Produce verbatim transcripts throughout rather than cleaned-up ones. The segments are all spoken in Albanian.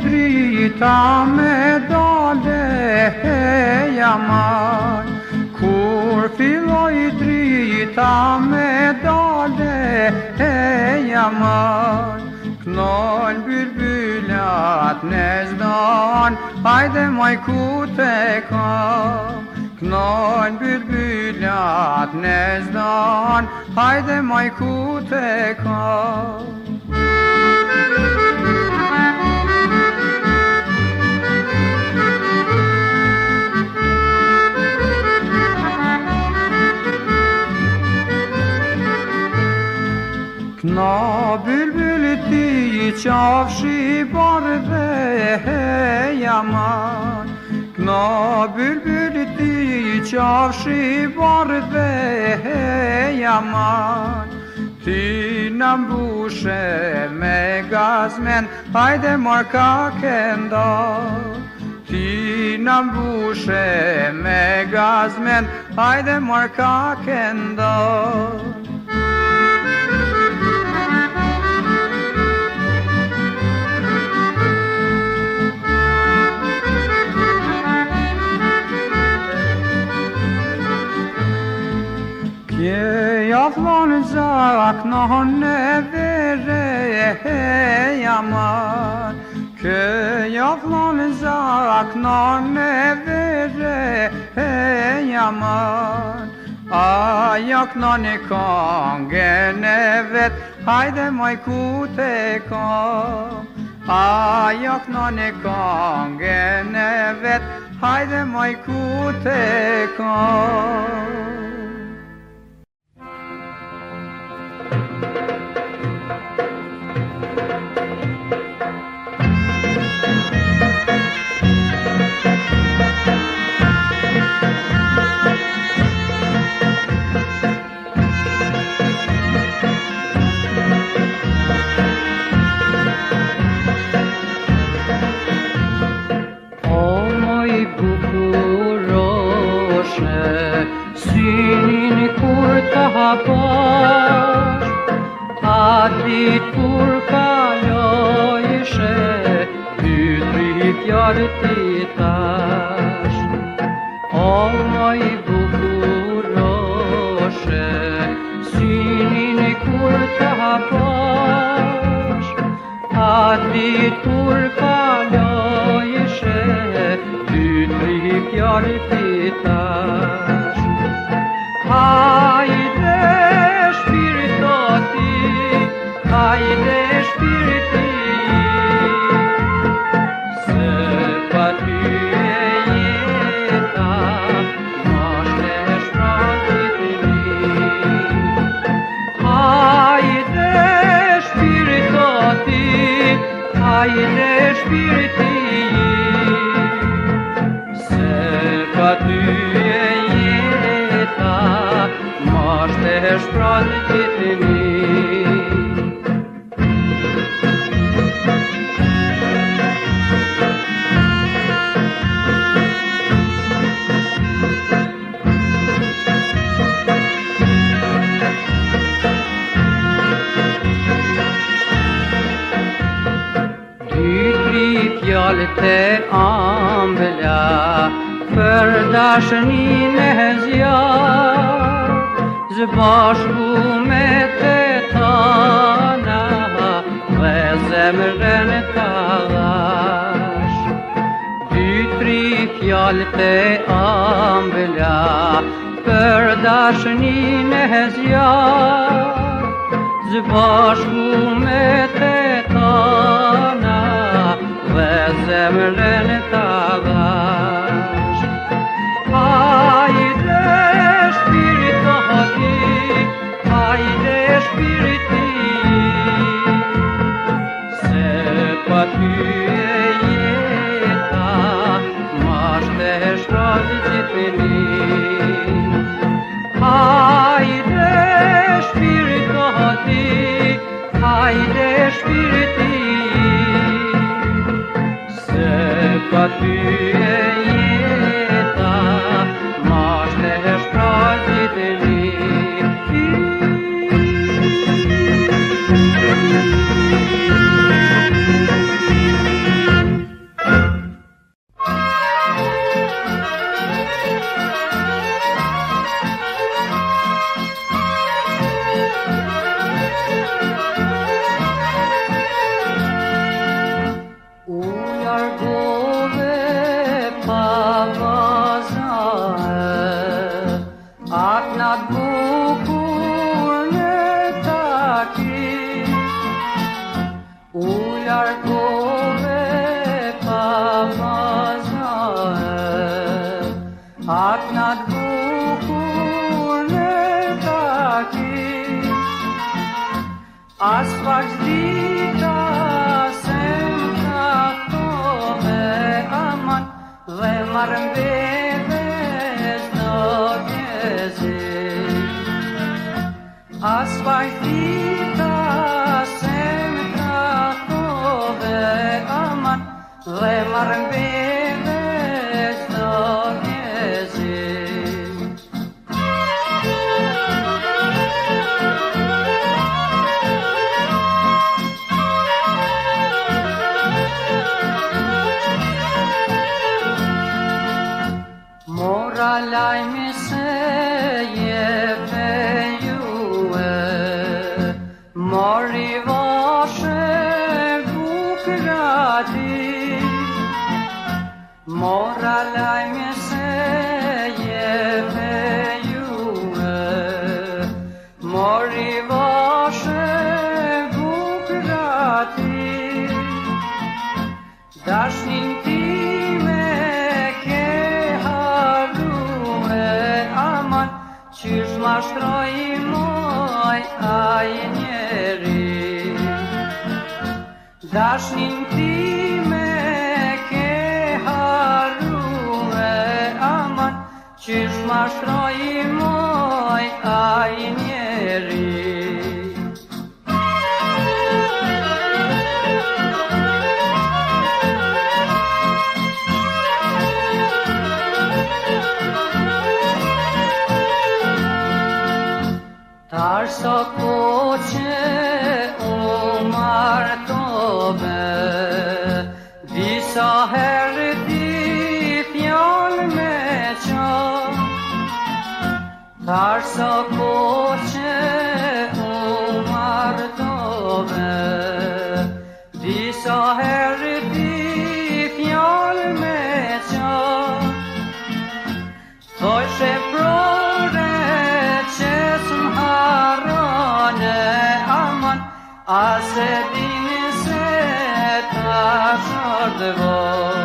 drita me dale jamar, kur filloj drita me dale jamar, knoll bylbylat në zdan, hajde maj ku te kam. Knoll bylbylat në zdan, hajde maj ku te kam. Kna bylbylit ti qafshi bardhe jaman, kna bylbylit ti qafshi bardhe jaman, ti në mbushe me gazmen, hajde marka kenda. Ti në mbushe me gazmen, hajde marka kenda. Kjeja flanë zak në hënë vere jamar, kjeja flanë zak në hënë vere jamar, aja këna në kongën e vet, hajde maj ku te kam. Aja këna në kongën e vet, hajde maj ku te kam. Atit kur kalojshe, pytri fjallë ti tash. O moj bukuroshe, synin kur ta pash. Atit kur kalojshe, pytri fjallë ti tash. Hajde shpirtoti, hajde shpirti, se pa ty e jeta, moshte shprantit mi. Hajde shpirtoti, hajde shpirti, se pa ty e jeta, moshte shprantit mi. Fjalët e ambëla për dashnin e zjarr, zbashku me të tana dhe zemrën ta dhash. Dy tri fjalët e ambëla për dashnin e zjarr, zbashku me të tana dhe zemrën ta dhash. Hajde shpirtoti, hajde shpirti, se pa ty e jeta, moshte shprantit mi. Hajde shpirtoti, hajde shpirti, pa ty e jeta, moshte shprantit mi. marmbedes do gezi asfaltita sempre tove aman le marmbedes do gezi Lajmi se je fejue, mori vaše bukrati. Mora lajmi se je fejue, mori vaše bukrati. Dashnin time ke Qysh ma shtroj moj aj njeri Dashnin time ke harue aman Qysh ma shtroj moj aj njeri Tar sa ko që u martove Disa herë ti fjall me qa Tar sa ko që u martove Disa herë ti fjall me qa Thojshe prore A se dini se ta shordëvo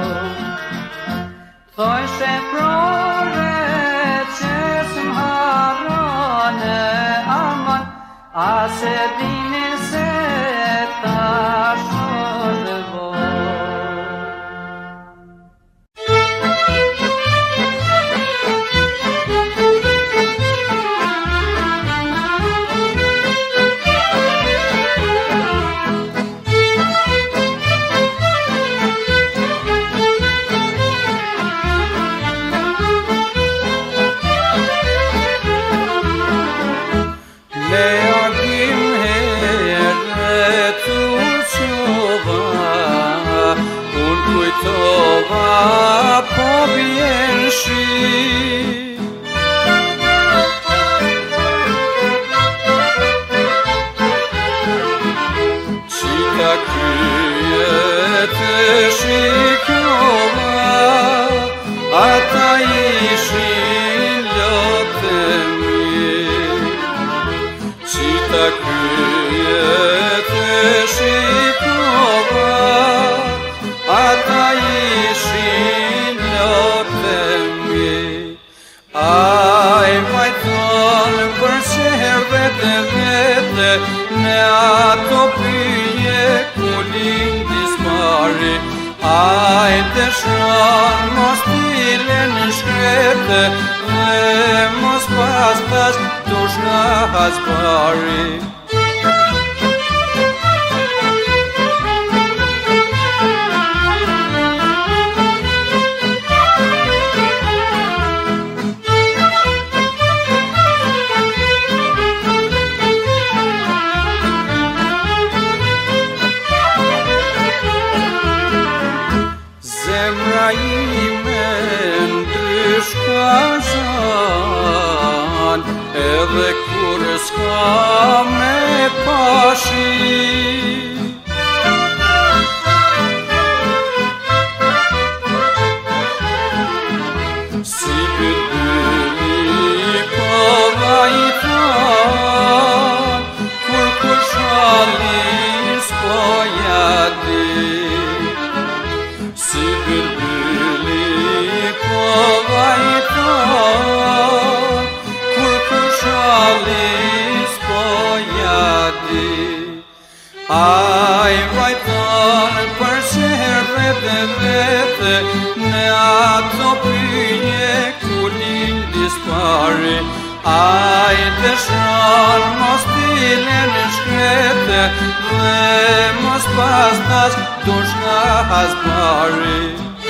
Thojshe prore që s'mharone aman A se dini se ta shordëvo Tova po vjen shi Qita kryje të shikova Ata ishin lotë mi Qita kryje të shikova Ata ishin lotën mi Aj vajton për qeher vete vete Me ato pyje ku lindis pari Aj të shron mos t'ile në shkrete Dhe mos pas pas tush nga haspari Edhe kur s'ka me pashi Si bëdëli po vajton Kur kur shalis po jadi Si bëdëli po vajton Shalis po jadi Aj vajton për qeher vete vete vete, ne ato pyje ku lindis pari. Ai të shron mos tile në shkrete, dhe mos pastas dush nga hasbari.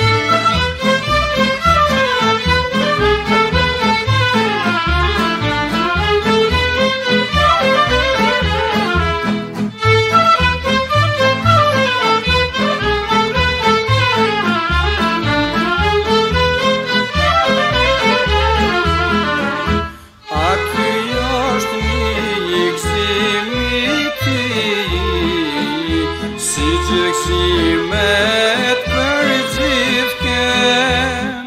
Gjëksimet për gjithken,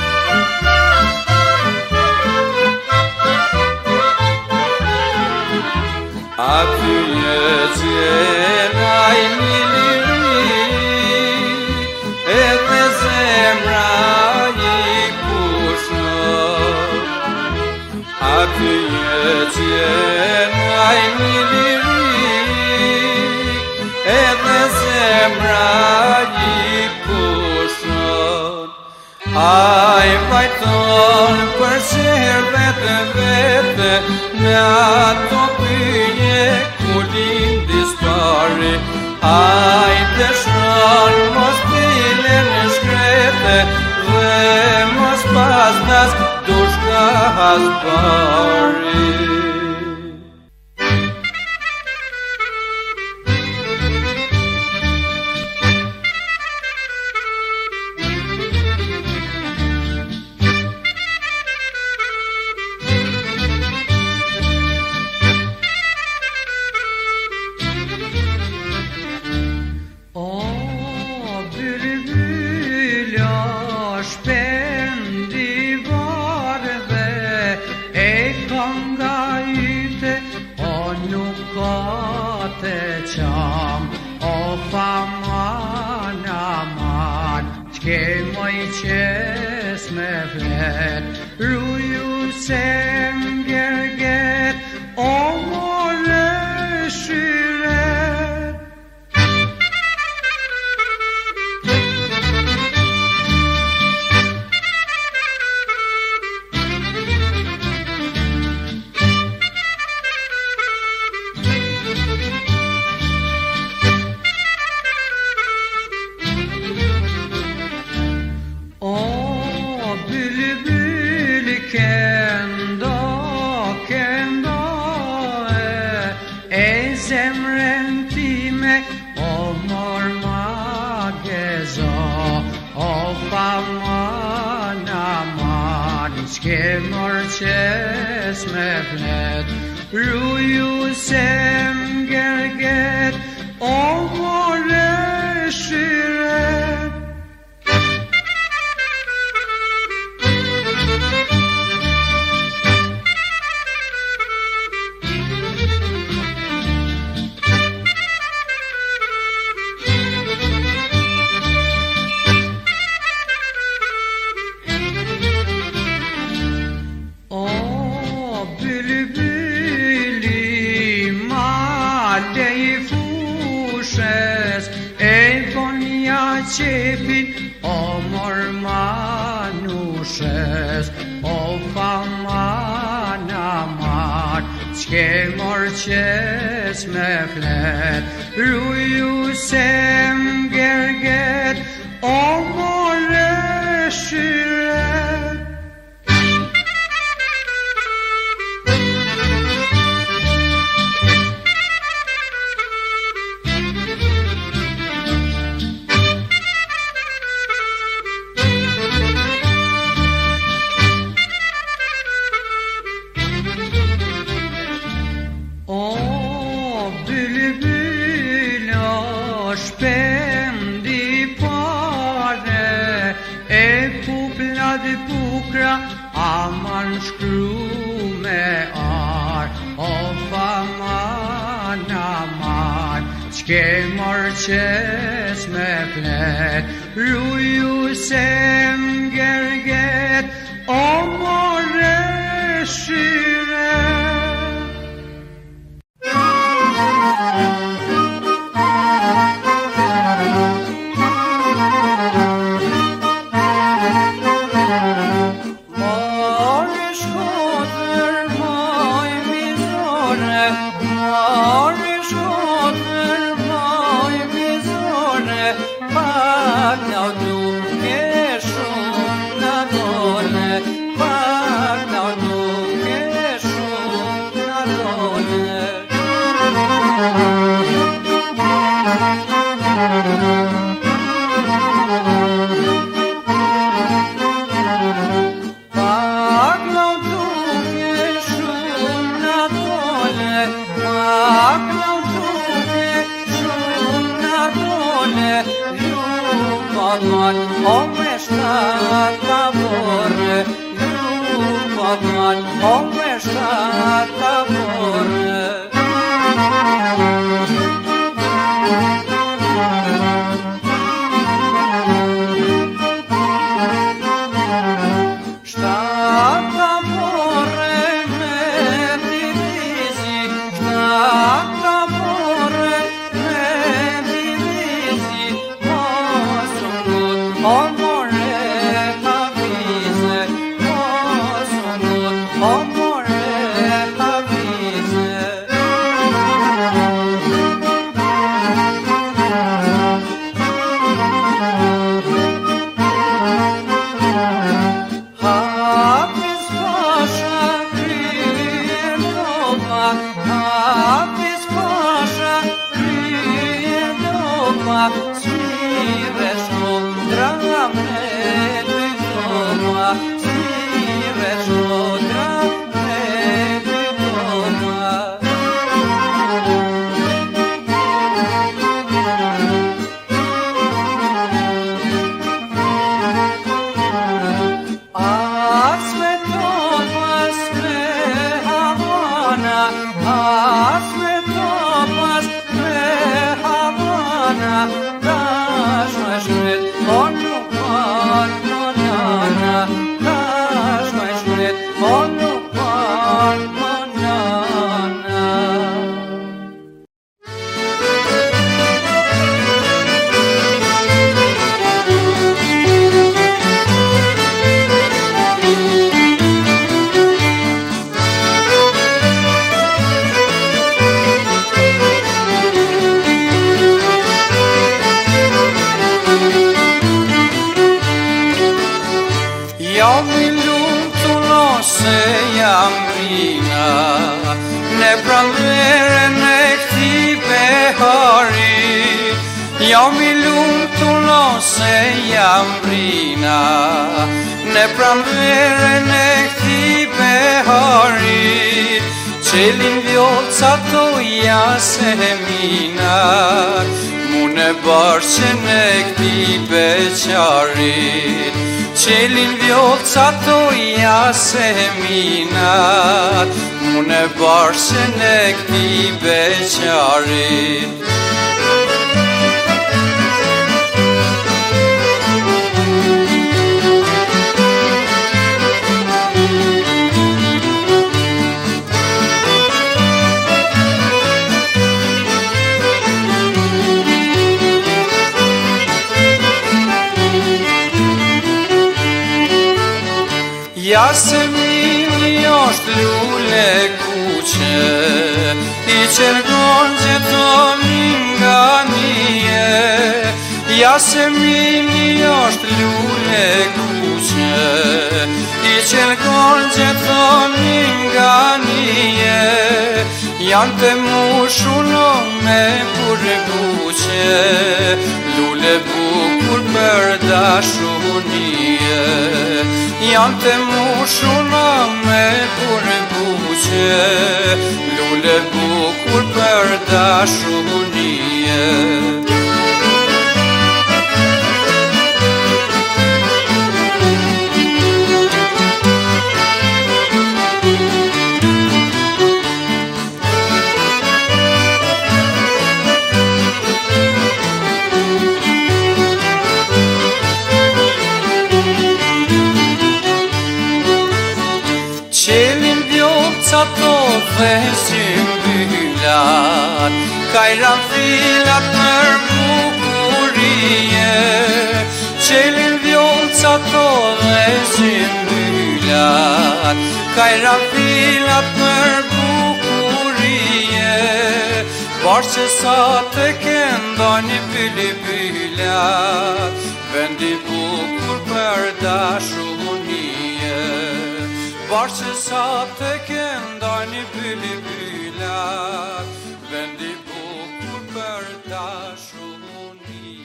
aty jetjenaj një liri, edhe zemra i pushon. Aty jetjenaj një liri, edhe zemra i pushon. Ai vajton për qeher vete vete, në ato pyje ku lindis pari. Ai të shron mos tile në shkrete, dhe mos pastas dush nga hasbari. Qes me flet, ruju se mgerget, o more shyret. Qes me flet, ruju se mgerget, o more shyret. Qepin o mor manushes, o faman aman, qke mor qes me flet, ruju se mgerget, o more shyret. Aman shkru me ar, o faman aman, qke mor qes me flet, ruju se mgerget, o more shyret. pak na duke shumë na dole, pak na duke shumë na dole. Pak na duke shumë na dole, pak na duke shumë na dole, Lupaman o me shtata borre, Lupaman o me shtata borre. Shtata borre me divizi, shtata borre me divizi, mosunut o more havize, mosunut o more havize. Hapis pasha kryen dopa, hapis pasha kryen dopa, smive shodra me dy dopa, smive shodra me dy dopa. As me topas me Havana, as me topas me Havana, dash me shmet on lupan monana, dash me shmet on lupan monana. Jam I lumtur se jam rina, ne pranverën e këti behari. Jam I lumtur se jam rina, ne pranverën e këti behari. Qelin vjoca to jase mina, mune barqen e këti beqarit. Qelin vjoca to jase minat, mune barqen e këti beqarit. Yasemini është lule kuqe, I qërgon gjetonin nga nije. Yasemini është lule kuqe, I qërgon gjetonin nga nije. Janë të mushuno me burguqe, lule bukur për dashunie. Janë të mushuna me burguqe, lule bukur për dashunie. Qelin vjoca to dhe symbyllat, kajran filat nër bukurie. Qelin vjoca to dhe symbyllat, kajran filat nër bukurie. Barë që sa të këndoni pyli pylat, vendi bukur për dashurie, barë sa të këndani byli bylat, vendi bukur për dashurie.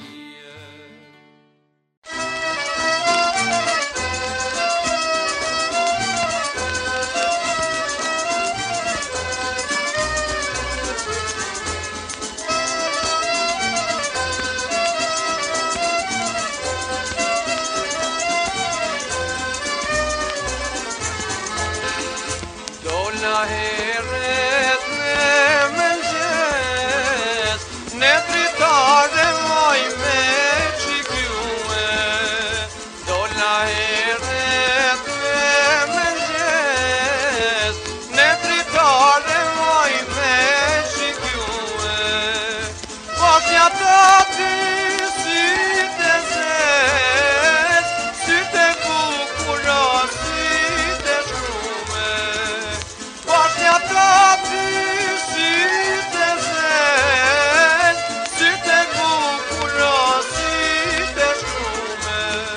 Heret në mëngjes, në dritare moj me qikjume. Dolla heret në mëngjes, në dritare moj me qikjume. Pasja të ty syte zes, syte bukura, syte shkrume. Pasja të ty syte zes, syte bukura, syte shkrume.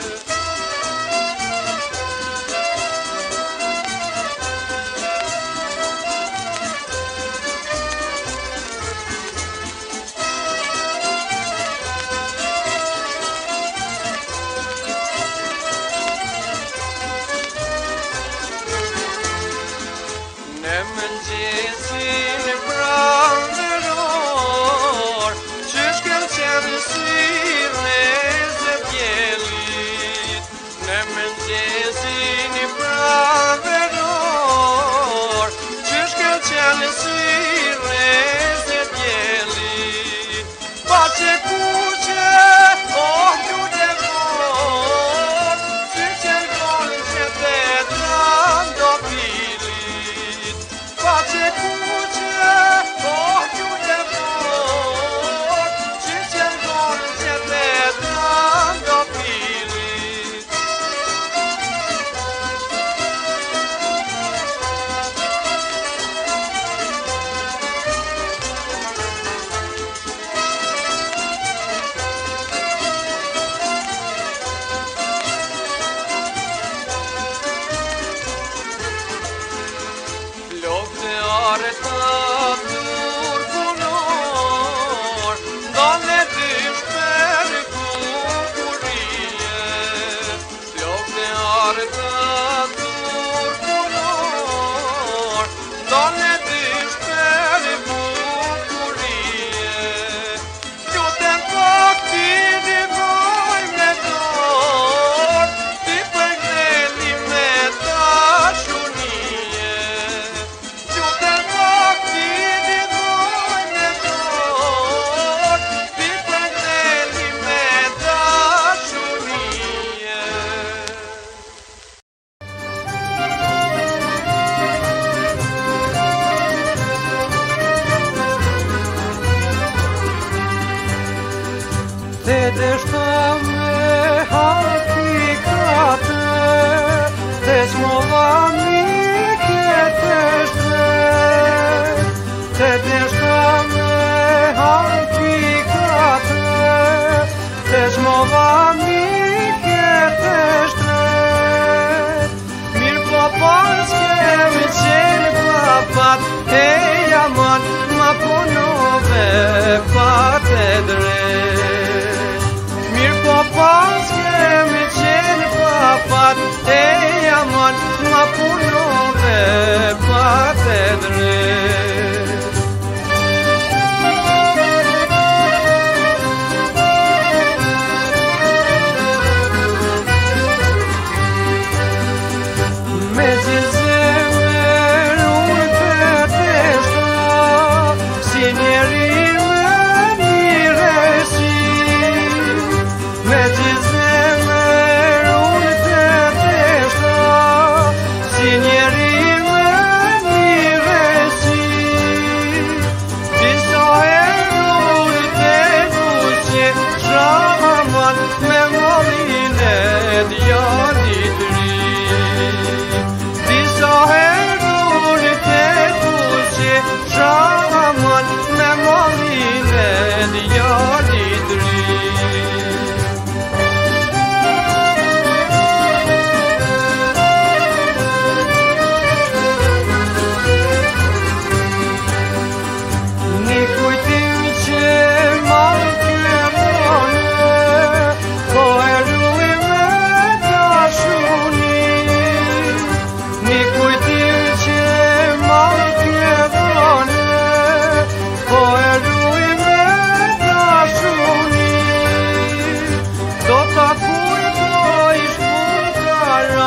Në mëngjesin pranveror, qysh kanë qenë sirres e pjellit. Në mëngjesin pranveror, qysh kanë qenë sirres e pjellit. Pace kuqe, oh kuqe vor, si qenë konë që të trando pilit. Pace kuqe, oh kuqe vor, si qenë konë që të trando pilit. Lopte are të turpunor, ndone dysh për kukurie. Lopte are të turpunor, ndone dysh për kukurie. Lutem pak ti divoj me dor, ti përgneli me dashurie. Lutem pak ti divoj me dor, ti përgneli me dashurie. Te deshta me hakikate, te smova mike te shtret. Te deshta me hakikate, te smova mike te shtret. Mirë po pas kemi qenë papat, e jamon ma punove pa te drejt. Mirë po pas kemi qenë papat, e jamon ma punove pa te drejt. Me gjithëzemër unë të teshta, si njeri me mirësi. Me gjithëzemër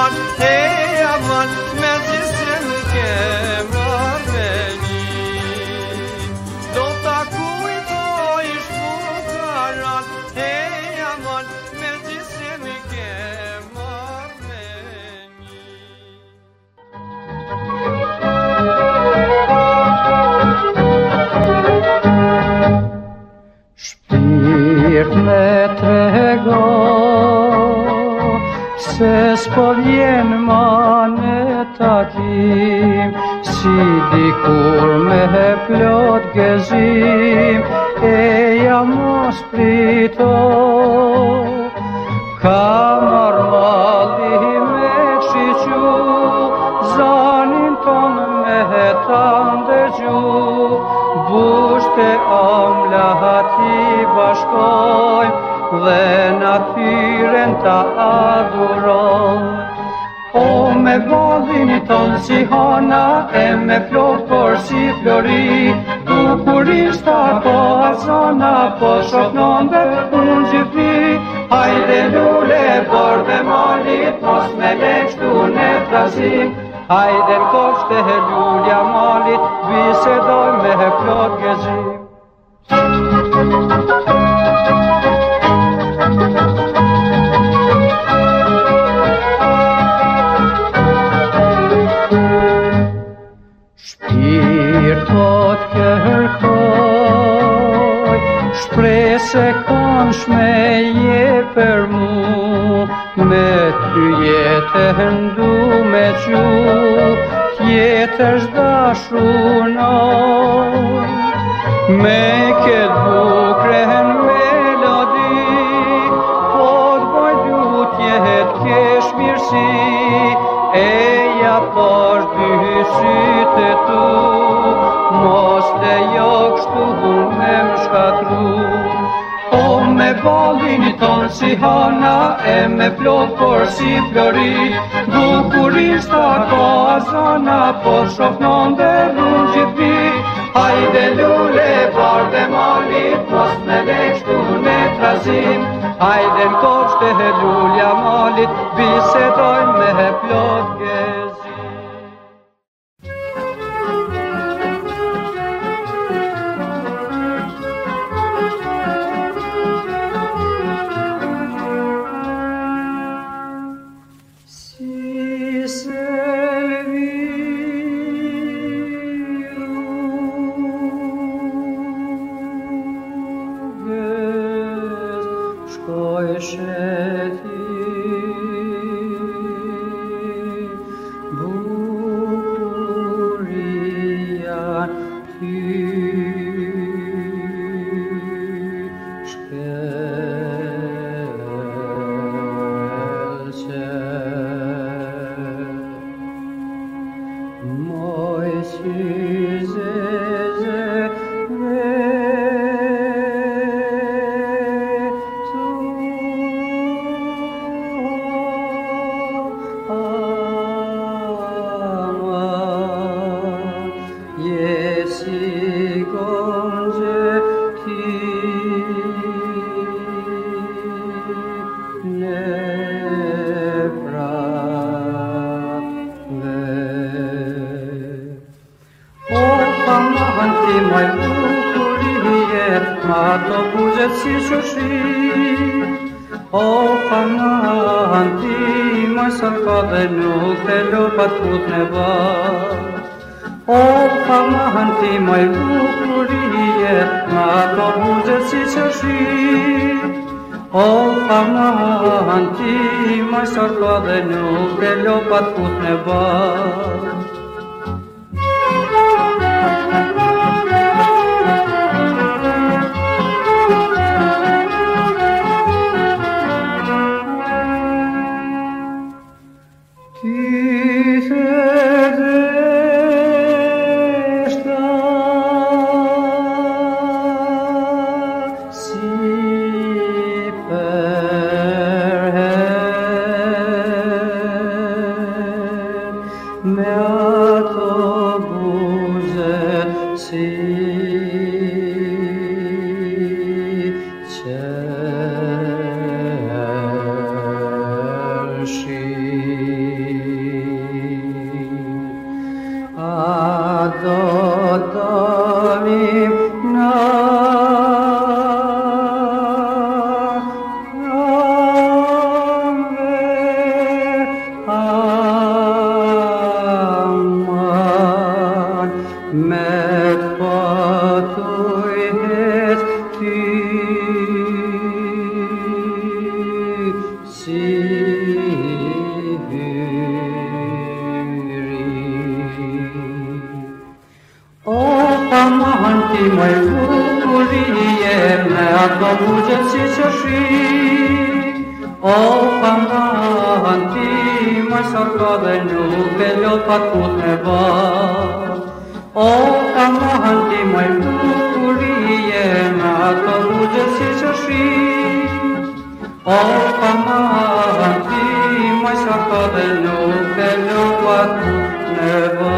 aman, hey aman, meclisin ke marmeni. Do ta kujtojsh fukaran, hey aman, meclisin ke marmeni. Shpirt me trego se s'po vjen ma në takim, si dikur me plot gëzim, eja mos prito, ka marr malli me shiqu, zanin ton me ta ndëgju, bushte omla ti bashkojmë, dhe natyren ta adhurojmë. O me vallin ton si hana, e me flok por si flori, dukurisht ato azona, po shoknon dhe unë gjithi. Hajde lule por dhe malit, mos me lekshtu në trazim, hajde n'kofshte he lulja malit, bisedoj me he plot gëzim. Shpirtot kërkoj, shprese kanë shmeje për mu, me ty jetën du me qu, tjetër dashunoj, me këtë bukren melodi, po t'boj lutjet kesh mirësi, eja posh dy sytë tu, mos të jo kështu me më shkatru. O me vallin ton si hana, e me flok por si flori, dukurisht ato azona, po shoknon dhe rrun gjithi. Hajde lule bar dhe malit, mos me lekshtu në trazim, hajde n'kofshte he lulja malit, bisedojmë me he plot gëzim. Chelsea. O pamanti mai bucurie mea, Doamne, ți se și. O pamanti mai sarcade nu pe leopat putneva. O pamanti mai bucurie mea, Doamne, ți se și. O pamanti mai sarcade nu pe leopat putneva.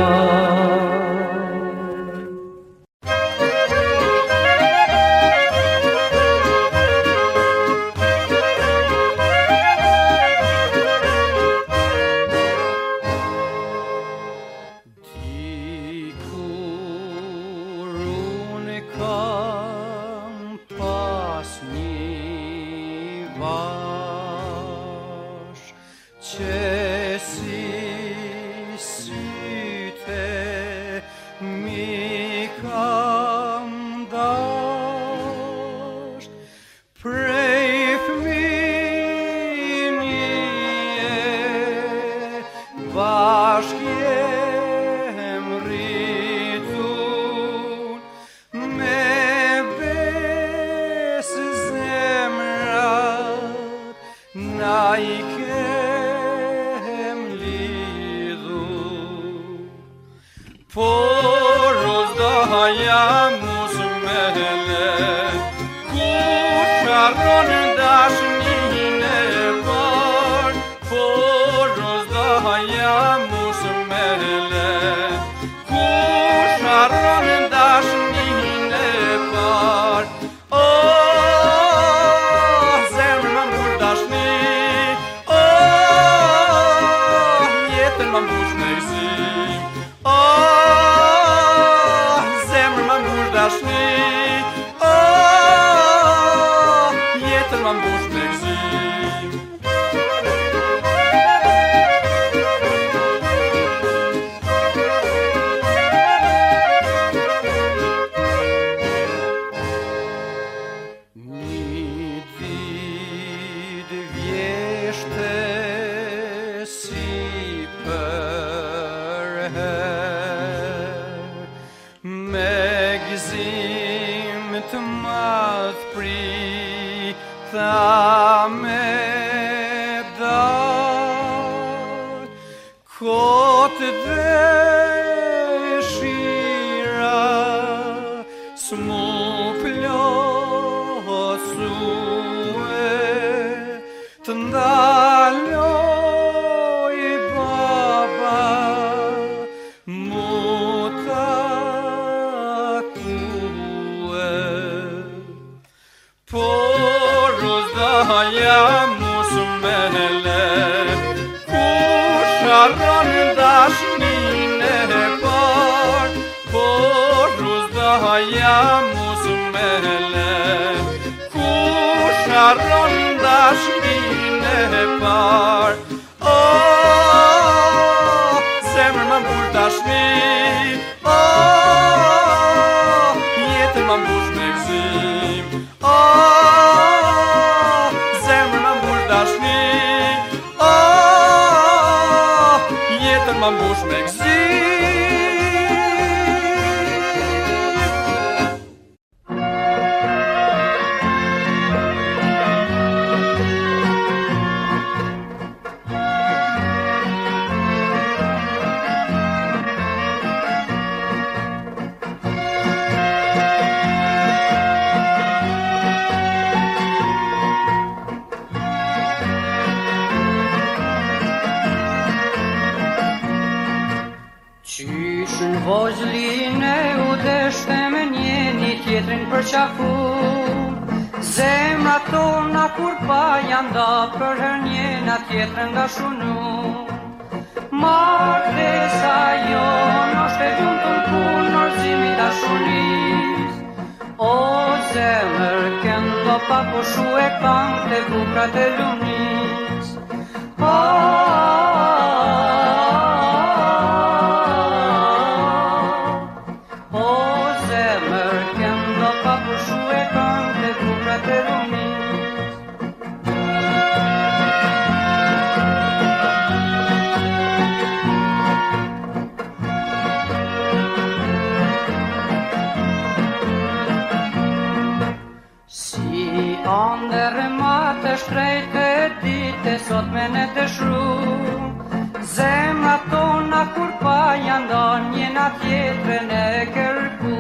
sot me në të shru. Zemra tona kur pa janë ndonë, njëna tjetrën e kërku.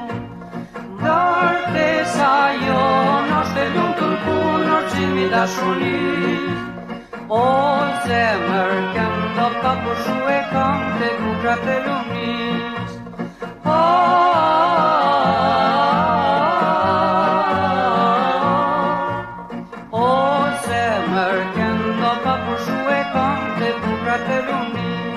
Ndërtesa jonë është e lumtur punë, orgjimi dashurisë. O zemër, këndo ta pushu e kam të bukrat e lumisë. O zemër, këndo ta pushu e kam të bukrat e lumisë.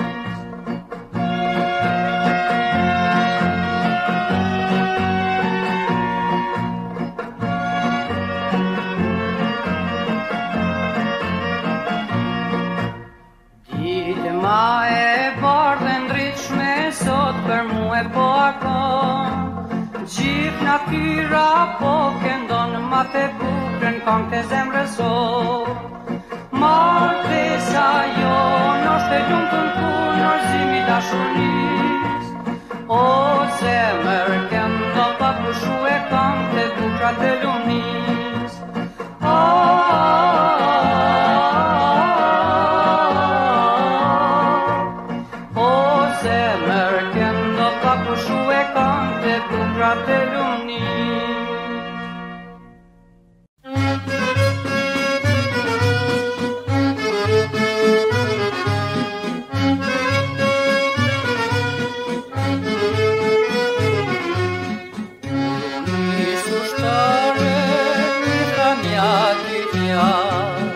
Ma e bardhe ndritshme sot për mu e po akon. Gjithë natyra po këndon ma të bukrën këngë të zemrës sot. Martesa jonë është e lumtur punë, orgjimi dashurisë. O zemër, këndo ta pushu e këngë të bukrat e lumisë. Zemër, këndo ta pushu e kam të bukrat e lumisë. Lumisë ushtare, mira mja t'i fjarë.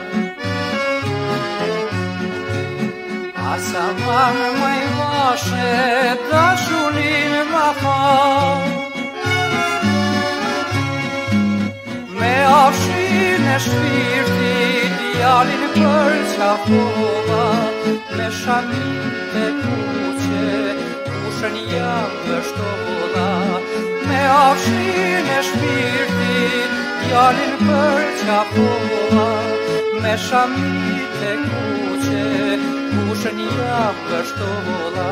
Asa marë mëj vashe, dashurin ma falë. Me afshin e shpirtit, djalin për qafova. Me shamit e kuqe, kushën jam vështolla. Me afshin e shpirtit, djalin për qafova. Me shamit e kuqe, kushën jam vështolla.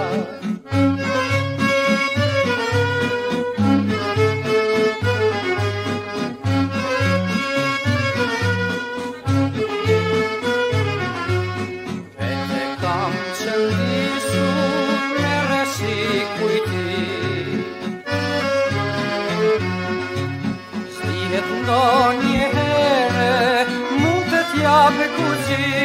Vete kam qëllisur me resi kujti. Zdihet ndo një here, mund të t'jape kuqi.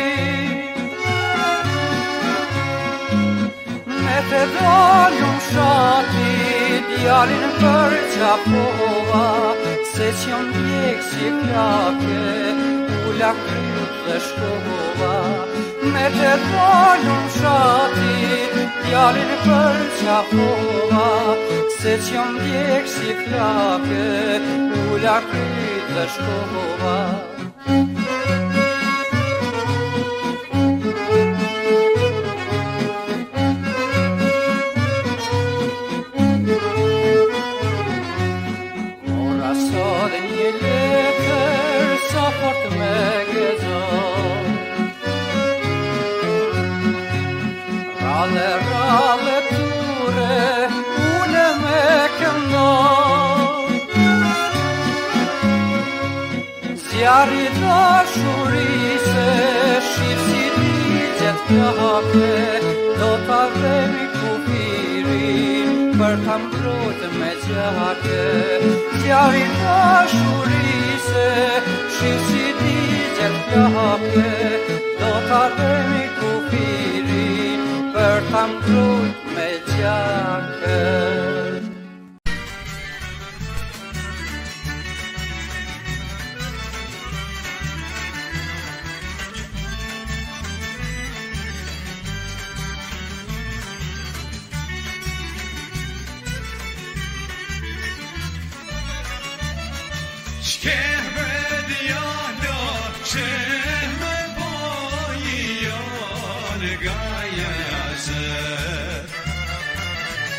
Me të dalun shati, djalin për qafova. Se qjon djek si flake, ula kryt dhe shkova. Me të dalun shati, djalin për qafova. Se qjon djek si flake, ula kryt dhe shkova. Rale, rale ture, une me këndo. Zjarri dashurise, shif si digjet plake. Do ta vemi kufirin, për ta mbrojtë me gjake. Zjarri dashurise, shif si digjet plake. Do ta vemi kufirin, për ta mbrojt me gjake. Shkehve djalo, shkehve boji janë gaja jasë.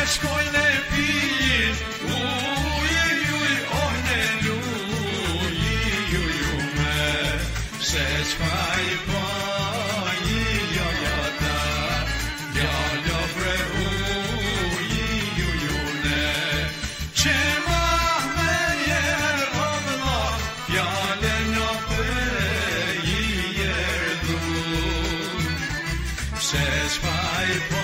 shkojnë e pijin, uj, uj, oh, në luj, uj, uj, me, se qka i pa, i, jo, jo, ta, jo, jo, bre, uj, uj, uj, ne, që ma me njerë, o, vëlla, fjale në pe, i erdu, se qka i pa,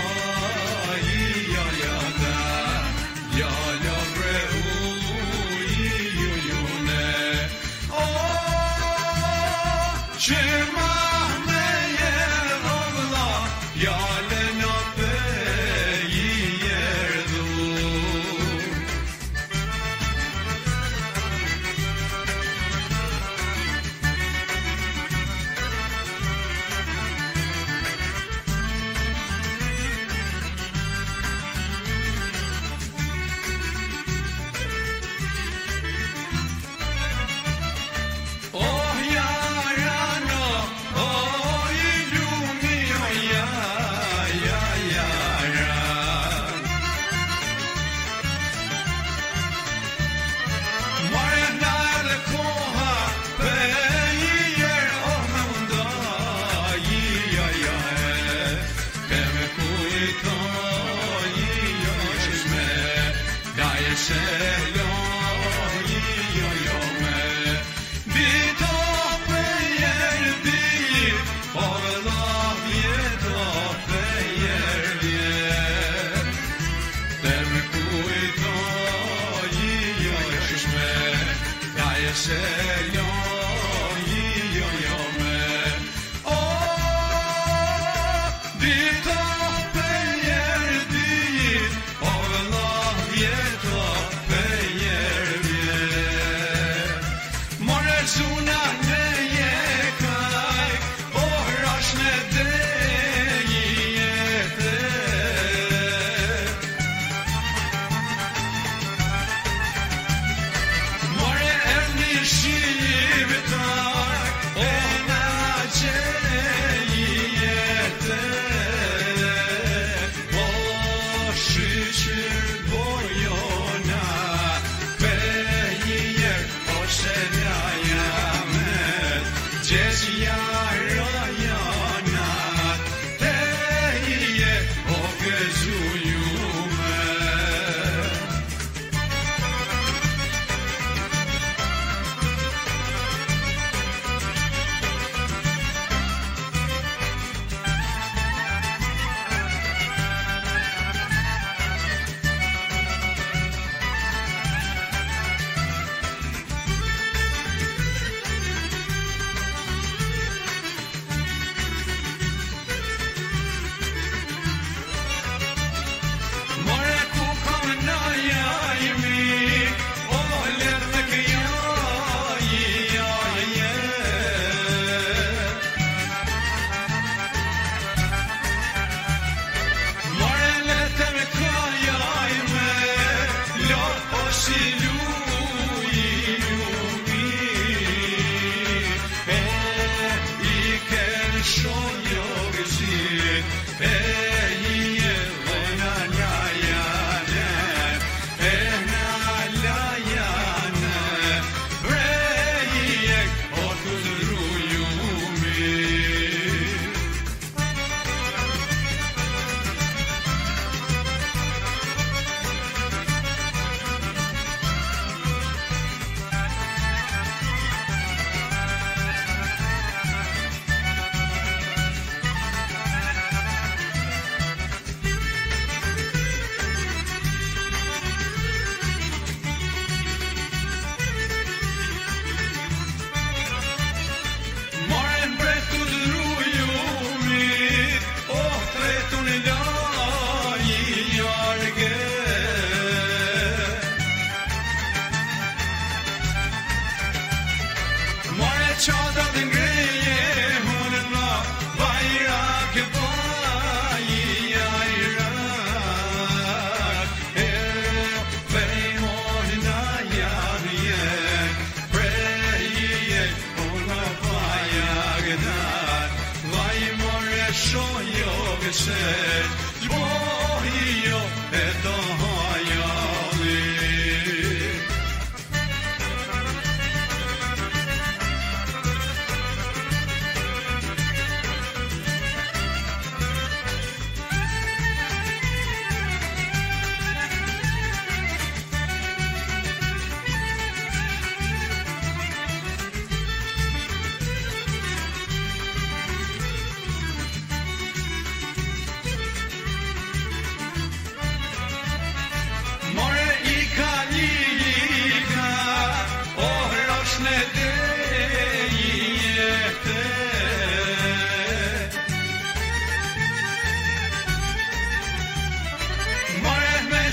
she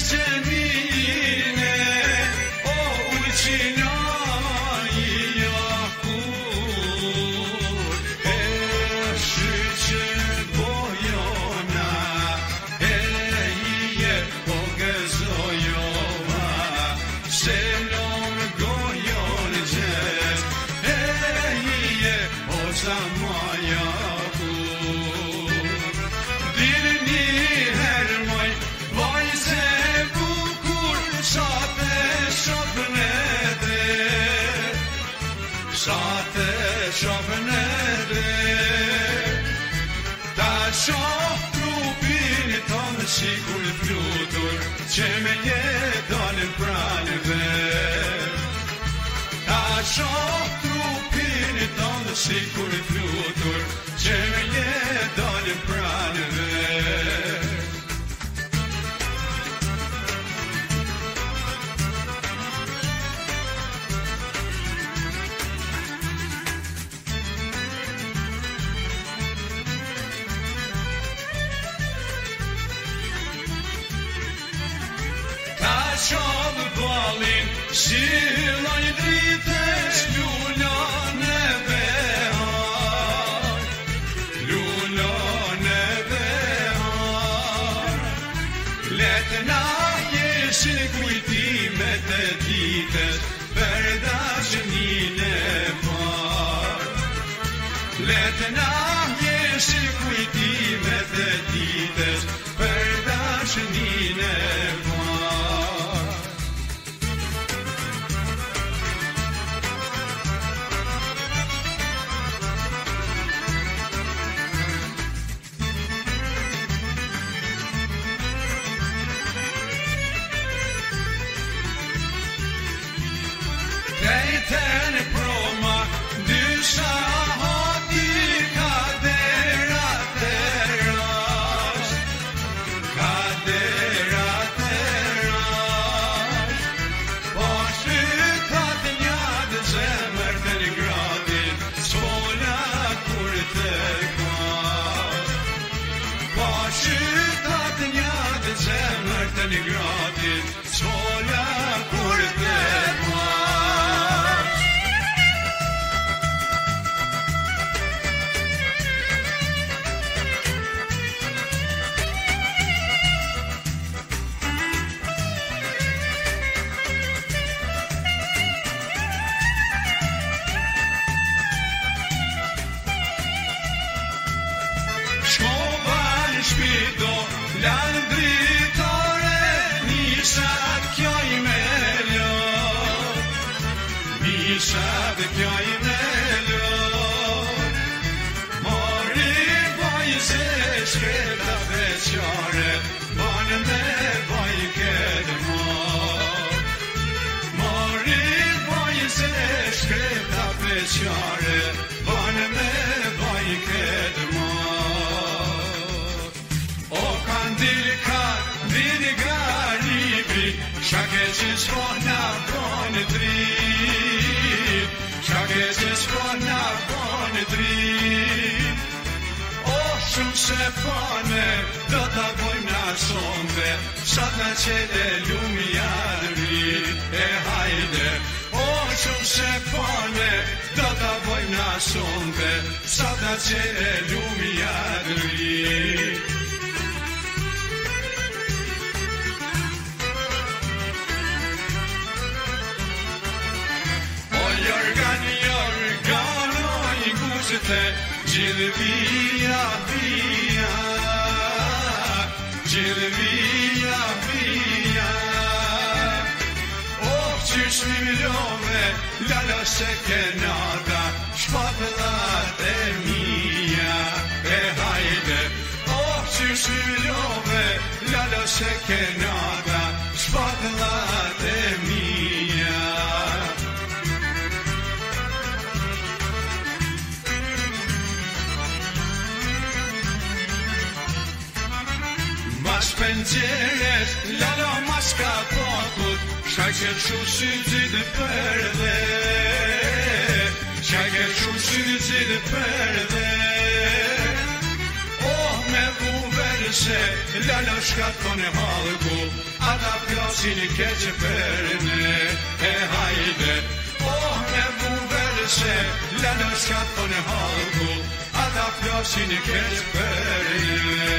zemine o ulcinai jakur e shyqe bojona e je po gëzojova se non gojon gjes e je o zamaja Shofnede ta shoh trupin ton sikur flutur që me jeton pranë vet ta shoh trupin ton sikur flutur që me jeton pranë vet Shoh ballin si lloj dritesh lulon e behar lulon e behar let na jeshin kujtimet e ditës për dashnin e par let na jeshin kujtimet e ditës për dashnin e par Ten proma dysha hati kadera teras kadera teras po shtytat njad zemër të një gradin s'fola kur të kmas po shtytat njad zemër të një gradin s'fola kur të kmas Shpido, lanë dritore, nisat kjo i melio Nisat kjo i melio Mori bajse shkreta veqare Banë me baj këtë mor Mori bajse shkreta veqare Banë me baj këtë mor Vini garibi, shake që s'pona bone drit Shake që s'pona bone drit O shumë se pone, do t'a bojna sonde Sa t'na qele lumi adri, e hajde O shumë se pone, do t'a bojna sonde Sa t'na qele lumi adri Gjithë via, via Gjithë via, via Oh, qysh mi milove Lala se kenata Shpatëllat e mia E hajde Oh, qysh mi milove Lala se kenata Shpatëllat e mia Mas penceres, lalo mas kapotut Shake shu syzit për dhe Shake shu syzit për dhe Oh, me bu verse, lalo shkaton e halgu Ata plasin keq për ne. E hajde, oh me buverse, lënë shkatën e halku, ata plasin keq për ne.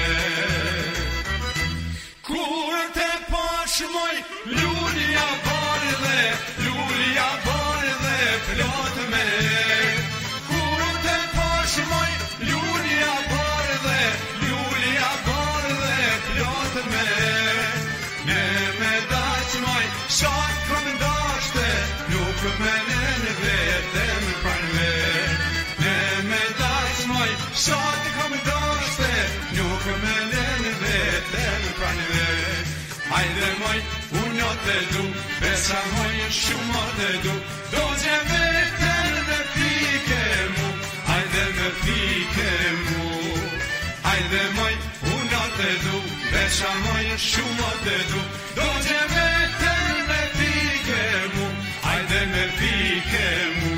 Kur te pashmoj, lulja bardhe, lulja bardhe, plot me. Kur te pashmoj, lulja bardhe, lulja bardhe, plot me. Ne me dashmoj, sa këm dashte, nuk me nën vetëm pranve. Ne me dashmoj, sa këm dashte, nuk me nën vetëm pranve. Hajde moj, unë të du, besa moj shumë të du, do që vetën me pike mu, hajde me pike mu. Hajde moj, unë të du, besa moj shumë të du, do që vetën me pike mu, hajde me pike mu.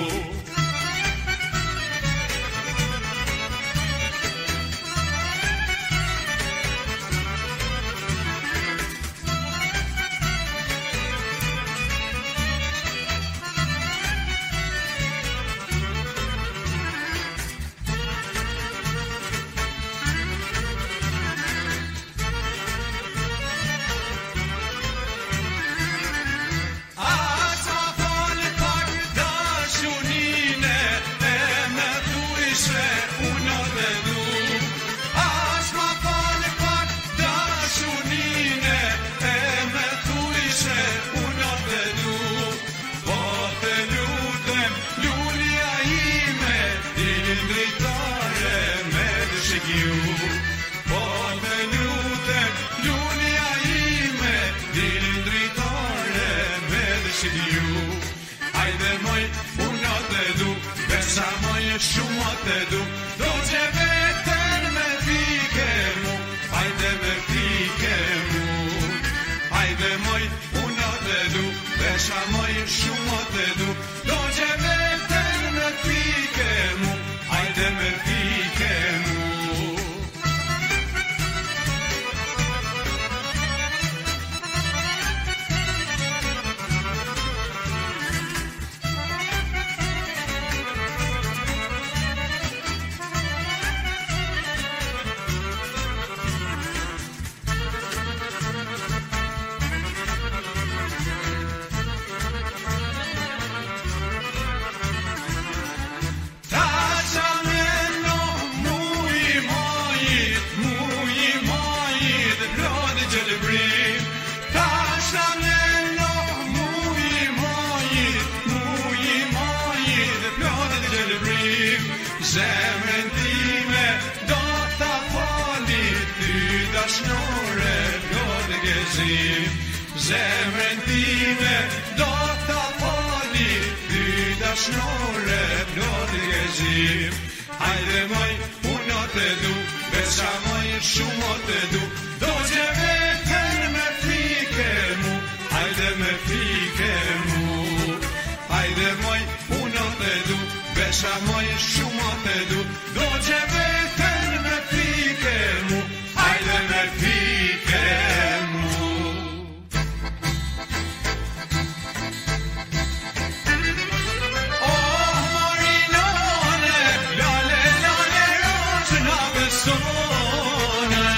Shumë të du, do që vetën me pike mu, hajde me pike mu. Hajde moj, unë të du, besha moj shumë të du, do që vetën me pike mu, hajde me pike mu. Zemrën time do ta fali, ty dashnore plot gëzim. Zemrën time do ta fali, ty dashnore plot gëzim. Hajde moj, unë të du, besa moj shumë të du, do që vetën me pike mu, hajde me pike mu. Hajde moj, unë të du, besa moj shumë të du, do që vetën me pike mu, hajde me pike mu. Oh, Marinone, lale, lale, roqë na besone.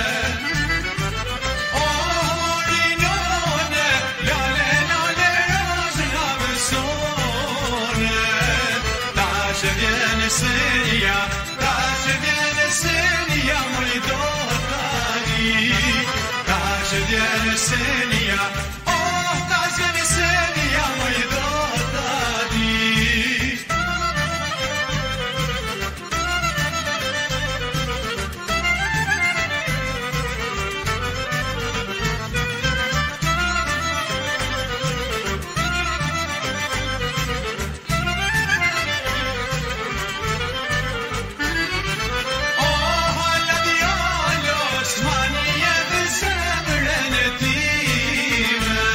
Oh, Marinone, lale, lale, roqë na besone. Ta që vjene senja, ta që vjene senja, moj do tani. Ta që vjene senja, oh, ta që vjene senja, moj do tani. Oh,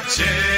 se